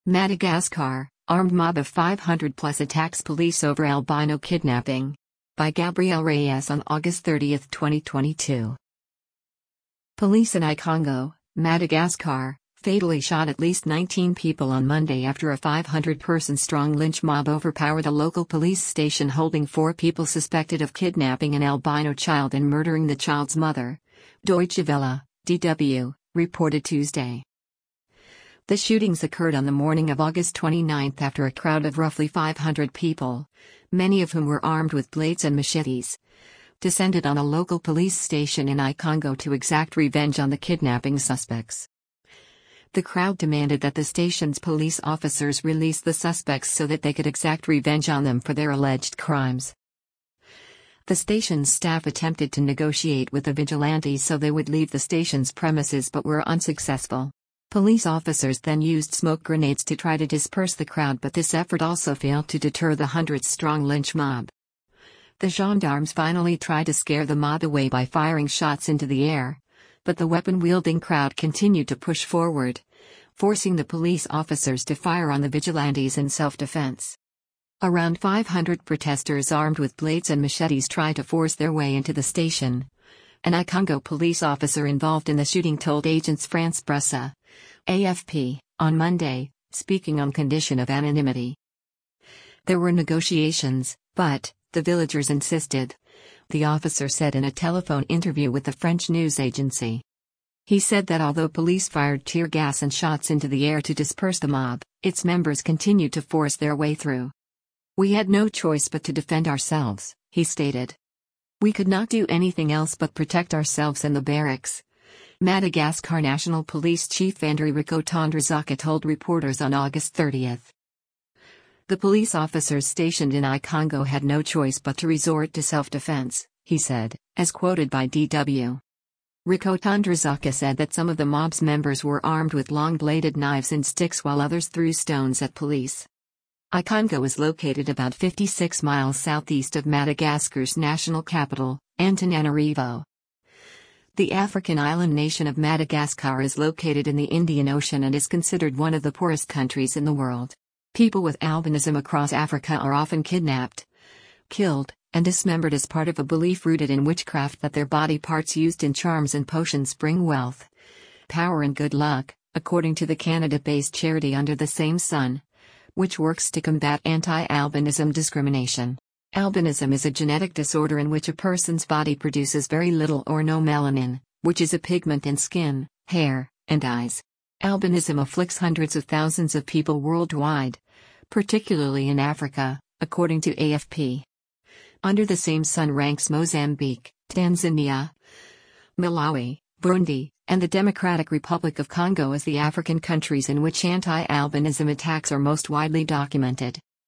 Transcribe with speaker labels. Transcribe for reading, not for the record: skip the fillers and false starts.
Speaker 1: Madagascar, armed mob of 500 plus attacks police over albino kidnapping. By Gabriel Reyes on August 30, 2022. Police in Ikongo, Madagascar, fatally shot at least 19 people on Monday after a 500-person-strong lynch mob overpowered a local police station holding 4 people suspected of kidnapping an albino child and murdering the child's mother, Deutsche Welle, DW, reported Tuesday. The shootings occurred on the morning of August 29 after a crowd of roughly 500 people, many of whom were armed with blades and machetes, descended on a local police station in Ikongo to exact revenge on the kidnapping suspects. The crowd demanded that the station's police officers release the suspects so that they could exact revenge on them for their alleged crimes. The station's staff attempted to negotiate with the vigilantes so they would leave the station's premises but were unsuccessful. Police officers then used smoke grenades to try to disperse the crowd, but this effort also failed to deter the hundreds-strong lynch mob. The gendarmes finally tried to scare the mob away by firing shots into the air, but the weapon-wielding crowd continued to push forward, forcing the police officers to fire on the vigilantes in self-defense. Around 500 protesters armed with blades and machetes tried to force their way into the station. An Ikongo police officer involved in the shooting told Agence France-Presse, AFP, on Monday, speaking on condition of anonymity. There were negotiations, but, the villagers insisted, the officer said in a telephone interview with the French news agency. He said that although police fired tear gas and shots into the air to disperse the mob, its members continued to force their way through. We had no choice but to defend ourselves, he stated. We could not do anything else but protect ourselves and the barracks. Madagascar National Police Chief Andry Rakotondrasaka told reporters on August 30. The police officers stationed in Ikongo had no choice but to resort to self-defense, he said, as quoted by DW. Rakotondrasaka said that some of the mob's members were armed with long-bladed knives and sticks while others threw stones at police. Ikongo is located about 56 miles southeast of Madagascar's national capital, Antananarivo. The African island nation of Madagascar is located in the Indian Ocean and is considered one of the poorest countries in the world. People with albinism across Africa are often kidnapped, killed, and dismembered as part of a belief rooted in witchcraft that their body parts used in charms and potions bring wealth, power and good luck, according to the Canada-based charity Under the Same Sun, which works to combat anti-albinism discrimination. Albinism is a genetic disorder in which a person's body produces very little or no melanin, which is a pigment in skin, hair, and eyes. Albinism afflicts hundreds of thousands of people worldwide, particularly in Africa, according to AFP. Under the Same Sun ranks Mozambique, Tanzania, Malawi, Burundi, and the Democratic Republic of Congo as the African countries in which anti-albinism attacks are most widely documented.